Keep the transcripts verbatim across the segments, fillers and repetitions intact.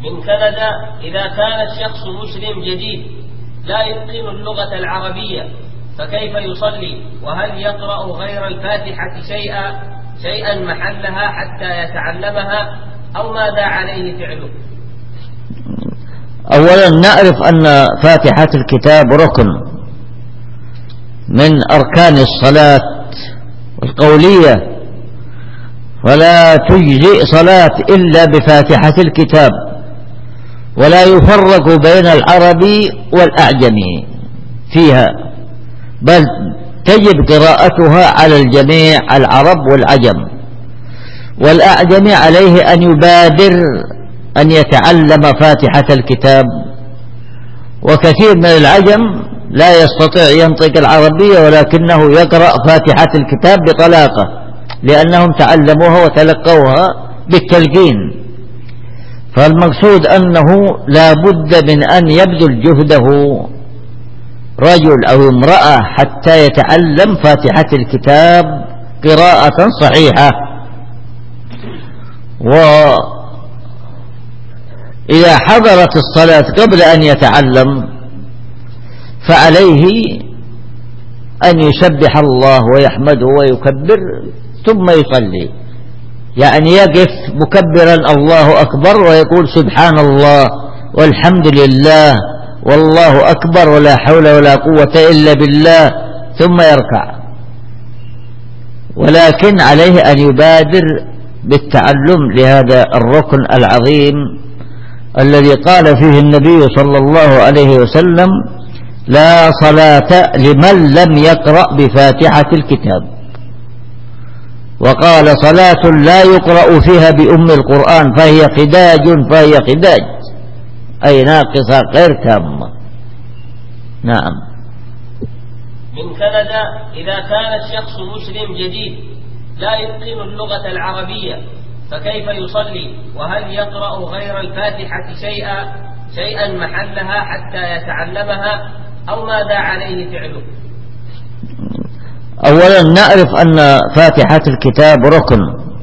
من كندا: إذا كان الشخص مسلم جديد لا يتقن اللغة العربية فكيف يصلي؟ وهل يقرأ غير الفاتحة شيئا شيئا محلها حتى يتعلمها، أو ماذا عليه فعله؟ أولا نعرف أن فاتحة الكتاب ركن من أركان الصلاة القولية، ولا تجزئ صلاة إلا بفاتحة الكتاب، ولا يفرق بين العربي والأعجمي فيها، بل تجب قراءتها على الجميع العرب والعجم. والأعجمي عليه أن يبادر أن يتعلم فاتحة الكتاب، وكثير من العجم لا يستطيع ينطق العربية ولكنه يقرأ فاتحة الكتاب بطلاقة، لأنهم تعلموها وتلقوها بالتلقين. فالمقصود أنه لا بد من أن يبذل جهده رجل أو امرأة حتى يتعلم فاتحة الكتاب قراءة صحيحة. وإذا حضرت الصلاة قبل أن يتعلم فعليه أن يسبح الله ويحمده ويكبر ثم يصلي، يعني يقف مكبرا الله أكبر ويقول سبحان الله والحمد لله والله أكبر ولا حول ولا قوة إلا بالله، ثم يركع. ولكن عليه أن يبادر بالتعلم لهذا الركن العظيم الذي قال فيه النبي صلى الله عليه وسلم: لا صلاة لمن لم يقرأ بفاتحة الكتاب. وقال: صلاة لا يقرأ فيها بأم القرآن فهي خداج فهي خداج، أي ناقصة غير تامة. نعم. من كندا: إذا كان الشخص مسلم جديد لا يتقن اللغة العربية فكيف يصلي؟ وهل يقرأ غير الفاتحة شيئا شيئا محلها حتى يتعلمها، أو ماذا عليه فعله؟ أولا نعرف أن فاتحة الكتاب ركن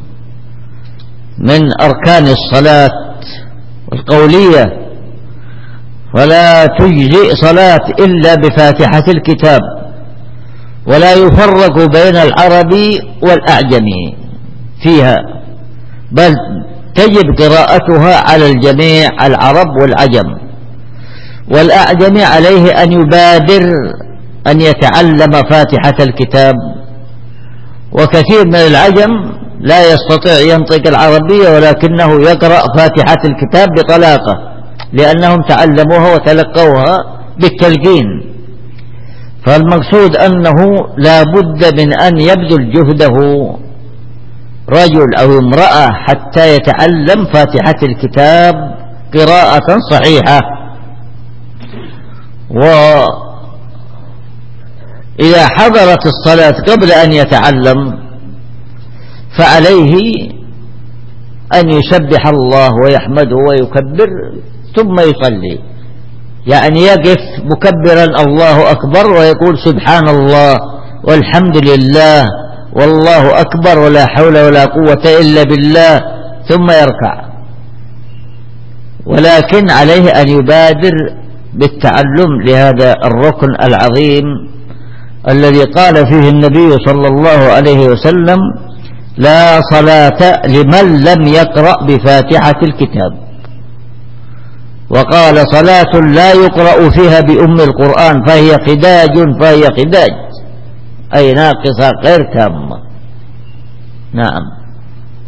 من أركان الصلاة القولية، ولا تجزئ صلاة إلا بفاتحة الكتاب، ولا يفرق بين العربي والأعجمي فيها، بل تجب قراءتها على الجميع العرب والعجم. والأعجمي عليه أن يبادر أن يتعلم فاتحة الكتاب، وكثير من العجم لا يستطيع ينطق العربية ولكنه يقرأ فاتحة الكتاب بطلاقة، لأنهم تعلموها وتلقوها بالتلقين. فالمقصود أنه لا بد من أن يبذل جهده رجل أو امرأة حتى يتعلم فاتحة الكتاب قراءة صحيحة. وإذا حضرت الصلاة قبل أن يتعلم فعليه أن يسبح الله ويحمده ويكبر ثم يصلي، يعني يقف مكبرا الله أكبر ويقول سبحان الله والحمد لله والله أكبر ولا حول ولا قوة إلا بالله، ثم يركع. ولكن عليه أن يبادر بالتعلم لهذا الركن العظيم الذي قال فيه النبي صلى الله عليه وسلم: لا صلاة لمن لم يقرأ بفاتحة الكتاب. وقال: صلاة لا يقرأ فيها بأم القرآن فهي خداج فهي خداج، أي ناقصة غير تامة. نعم.